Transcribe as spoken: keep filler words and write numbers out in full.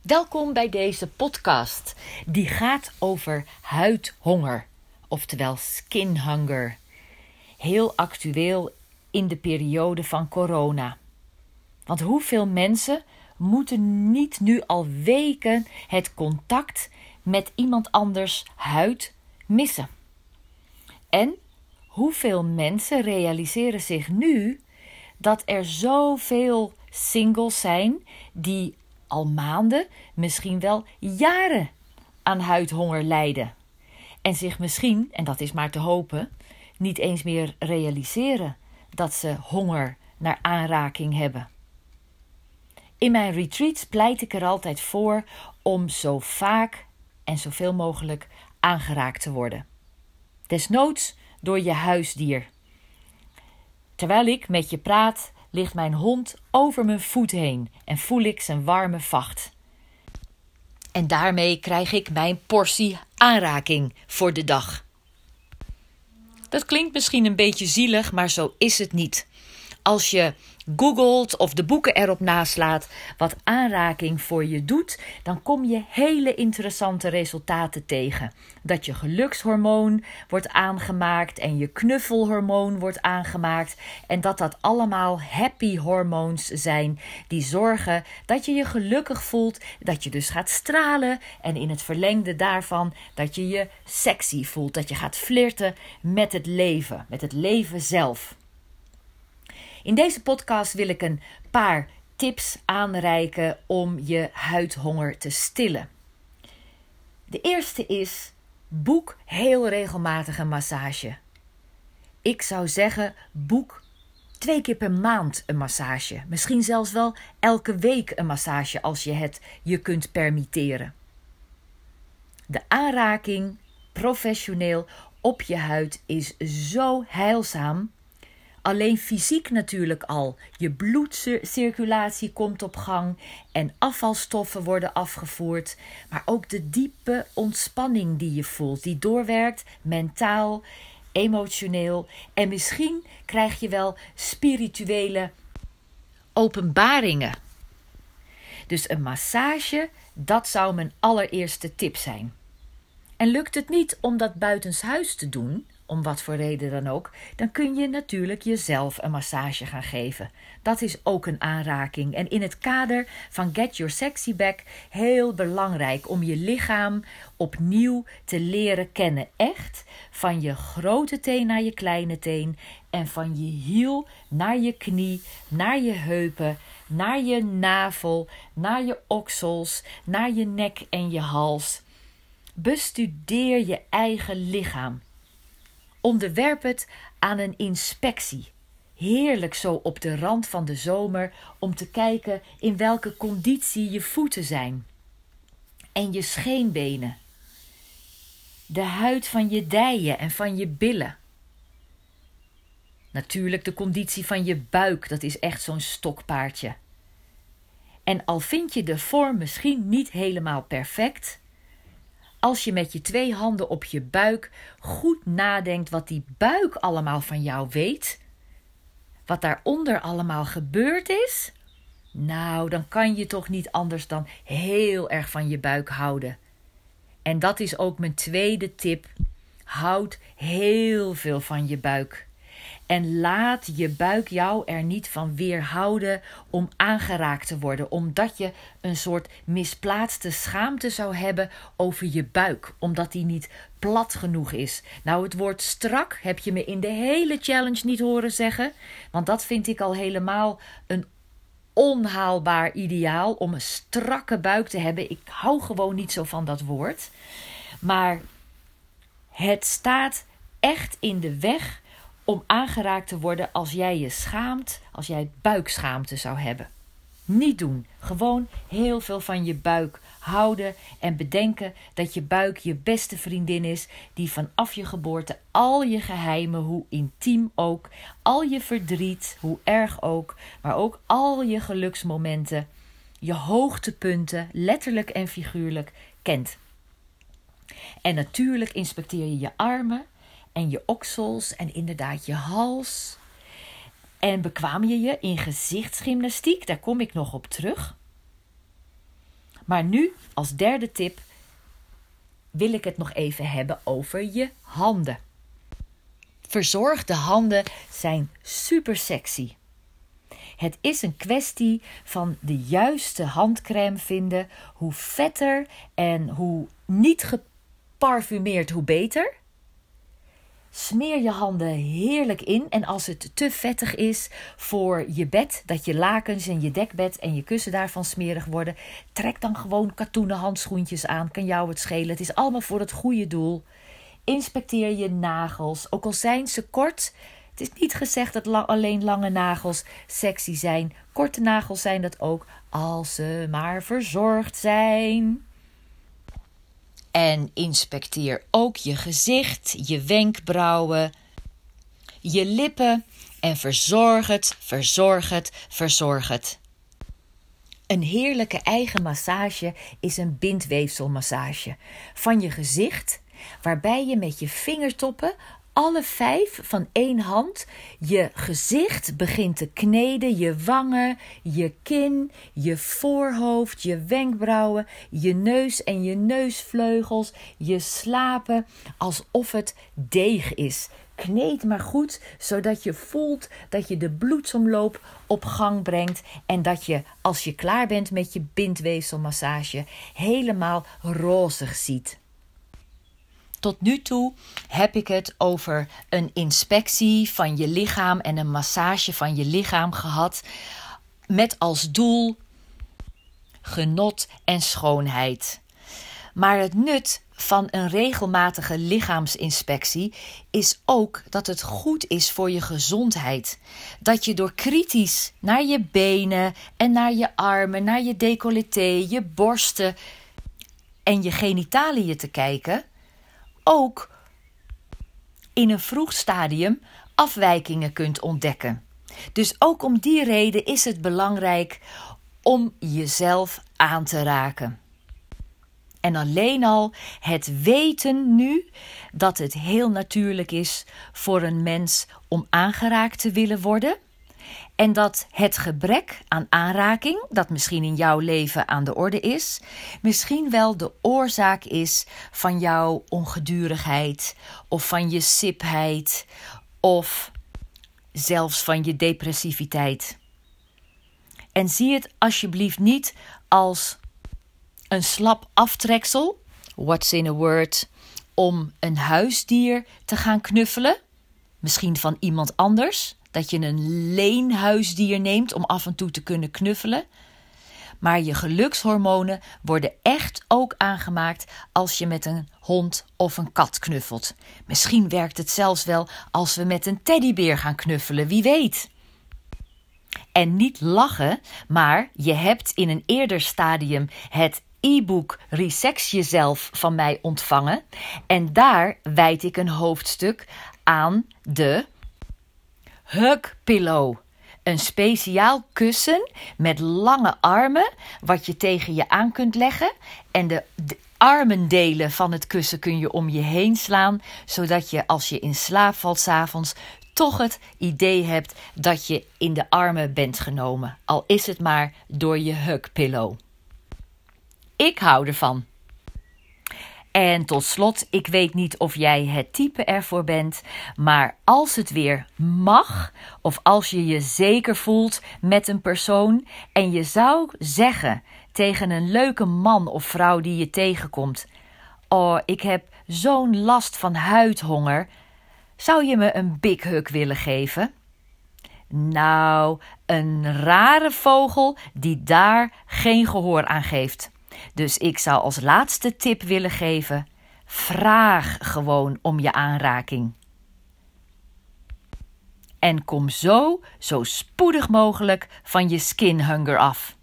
Welkom bij deze podcast. Die gaat over huidhonger, oftewel skin hunger. Heel actueel in de periode van corona. Want hoeveel mensen moeten niet nu al weken het contact met iemand anders huid missen? En hoeveel mensen realiseren zich nu dat er zoveel singles zijn die al maanden, misschien wel jaren aan huidhonger lijden. En zich misschien, en dat is maar te hopen, niet eens meer realiseren dat ze honger naar aanraking hebben. In mijn retreats pleit ik er altijd voor om zo vaak en zoveel mogelijk aangeraakt te worden. Desnoods door je huisdier. Terwijl ik met je praat, ligt mijn hond over mijn voet heen en voel ik zijn warme vacht. En daarmee krijg ik mijn portie aanraking voor de dag. Dat klinkt misschien een beetje zielig, maar zo is het niet. Als je googelt of de boeken erop naslaat wat aanraking voor je doet, dan kom je hele interessante resultaten tegen. Dat je gelukshormoon wordt aangemaakt en je knuffelhormoon wordt aangemaakt en dat dat allemaal happy hormoons zijn die zorgen dat je je gelukkig voelt, dat je dus gaat stralen en in het verlengde daarvan dat je je sexy voelt, dat je gaat flirten met het leven, met het leven zelf. In deze podcast wil ik een paar tips aanreiken om je huidhonger te stillen. De eerste is, boek heel regelmatig een massage. Ik zou zeggen, boek twee keer per maand een massage. Misschien zelfs wel elke week een massage als je het je kunt permitteren. De aanraking professioneel op je huid is zo heilzaam. Alleen fysiek natuurlijk al. Je bloedcirculatie komt op gang en afvalstoffen worden afgevoerd. Maar ook de diepe ontspanning die je voelt, die doorwerkt mentaal, emotioneel. En misschien krijg je wel spirituele openbaringen. Dus een massage, dat zou mijn allereerste tip zijn. En lukt het niet om dat buitenshuis te doen, om wat voor reden dan ook, dan kun je natuurlijk jezelf een massage gaan geven. Dat is ook een aanraking. En in het kader van Get Your Sexy Back heel belangrijk om je lichaam opnieuw te leren kennen. Echt van je grote teen naar je kleine teen en van je hiel naar je knie, naar je heupen, naar je navel, naar je oksels, naar je nek en je hals. Bestudeer je eigen lichaam. Onderwerp het aan een inspectie. Heerlijk zo op de rand van de zomer om te kijken in welke conditie je voeten zijn. En je scheenbenen. De huid van je dijen en van je billen. Natuurlijk de conditie van je buik, dat is echt zo'n stokpaardje. En al vind je de vorm misschien niet helemaal perfect, als je met je twee handen op je buik goed nadenkt wat die buik allemaal van jou weet, wat daaronder allemaal gebeurd is, nou, dan kan je toch niet anders dan heel erg van je buik houden. En dat is ook mijn tweede tip. Houd heel veel van je buik. En laat je buik jou er niet van weerhouden om aangeraakt te worden. Omdat je een soort misplaatste schaamte zou hebben over je buik. Omdat die niet plat genoeg is. Nou, het woord strak heb je me in de hele challenge niet horen zeggen. Want dat vind ik al helemaal een onhaalbaar ideaal. Om een strakke buik te hebben. Ik hou gewoon niet zo van dat woord. Maar het staat echt in de weg om aangeraakt te worden als jij je schaamt, als jij buikschaamte zou hebben. Niet doen. Gewoon heel veel van je buik houden en bedenken dat je buik je beste vriendin is die vanaf je geboorte al je geheimen, hoe intiem ook, al je verdriet, hoe erg ook, maar ook al je geluksmomenten, je hoogtepunten, letterlijk en figuurlijk, kent. En natuurlijk inspecteer je je armen en je oksels en inderdaad je hals. En bekwaam je je in gezichtsgymnastiek, daar kom ik nog op terug. Maar nu, als derde tip, wil ik het nog even hebben over je handen. Verzorgde handen zijn super sexy. Het is een kwestie van de juiste handcrème vinden. Hoe vetter en hoe niet geparfumeerd, hoe beter. Smeer je handen heerlijk in. En als het te vettig is voor je bed, dat je lakens en je dekbed en je kussen daarvan smerig worden, trek dan gewoon katoenen handschoentjes aan. Kan jou het schelen. Het is allemaal voor het goede doel. Inspecteer je nagels, ook al zijn ze kort. Het is niet gezegd dat la- alleen lange nagels sexy zijn. Korte nagels zijn dat ook, als ze maar verzorgd zijn. En inspecteer ook je gezicht, je wenkbrauwen, je lippen. En verzorg het, verzorg het, verzorg het. Een heerlijke eigen massage is een bindweefselmassage van je gezicht, waarbij je met je vingertoppen, alle vijf van één hand, je gezicht begint te kneden, je wangen, je kin, je voorhoofd, je wenkbrauwen, je neus en je neusvleugels, je slapen, alsof het deeg is. Kneed maar goed, zodat je voelt dat je de bloedsomloop op gang brengt en dat je, als je klaar bent met je bindweefselmassage, helemaal rozig ziet. Tot nu toe heb ik het over een inspectie van je lichaam en een massage van je lichaam gehad, met als doel genot en schoonheid. Maar het nut van een regelmatige lichaamsinspectie is ook dat het goed is voor je gezondheid. Dat je door kritisch naar je benen en naar je armen, naar je decolleté, je borsten en je genitaliën te kijken, ook in een vroeg stadium afwijkingen kunt ontdekken. Dus ook om die reden is het belangrijk om jezelf aan te raken. En alleen al het weten nu dat het heel natuurlijk is voor een mens om aangeraakt te willen worden. En dat het gebrek aan aanraking, dat misschien in jouw leven aan de orde is, misschien wel de oorzaak is van jouw ongedurigheid of van je sipheid of zelfs van je depressiviteit. En zie het alsjeblieft niet als een slap aftreksel, what's in a word, om een huisdier te gaan knuffelen, misschien van iemand anders. Dat je een leenhuisdier neemt om af en toe te kunnen knuffelen. Maar je gelukshormonen worden echt ook aangemaakt als je met een hond of een kat knuffelt. Misschien werkt het zelfs wel als we met een teddybeer gaan knuffelen, wie weet. En niet lachen, maar je hebt in een eerder stadium het e-book Resex Jezelf van mij ontvangen. En daar wijd ik een hoofdstuk aan de Hug Pillow. Een speciaal kussen met lange armen, wat je tegen je aan kunt leggen. En de, de armendelen van het kussen kun je om je heen slaan, zodat je als je in slaap valt 's avonds toch het idee hebt dat je in de armen bent genomen. Al is het maar door je Hug Pillow. Ik hou ervan. En tot slot, ik weet niet of jij het type ervoor bent, maar als het weer mag, of als je je zeker voelt met een persoon en je zou zeggen tegen een leuke man of vrouw die je tegenkomt: oh, ik heb zo'n last van huidhonger, zou je me een big hug willen geven? Nou, een rare vogel die daar geen gehoor aan geeft. Dus ik zou als laatste tip willen geven: vraag gewoon om je aanraking. En kom zo, zo spoedig mogelijk van je skin hunger af.